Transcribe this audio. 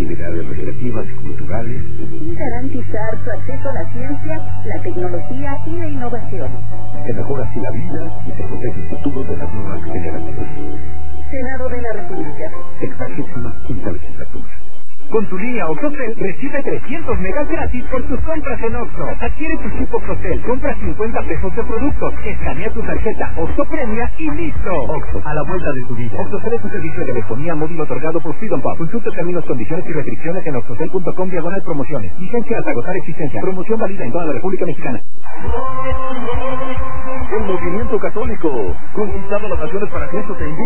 actividades recreativas y culturales, y garantizar su acceso a la ciencia, la tecnología y la innovación. Se mejora así la vida y se protege el futuro de las nuevas generaciones. Senado de la República. 65ª legislatura. Con tu línea OXXOCEL recibe 300 megas gratis por tus compras en OXXO. Adquiere tu chip OXXOCEL, compra 50 pesos de productos, escanea tu tarjeta OXXO Premia y listo. OXXO, a la vuelta de tu vida. OXXOCEL es un servicio de telefonía móvil otorgado por Freedom Pub. Consulta términos, condiciones y restricciones en oxxocel.com/promociones. Licencia hasta agotar existencia. Promoción válida en toda la República Mexicana. El movimiento católico, conquistando las naciones para Cristo, te invita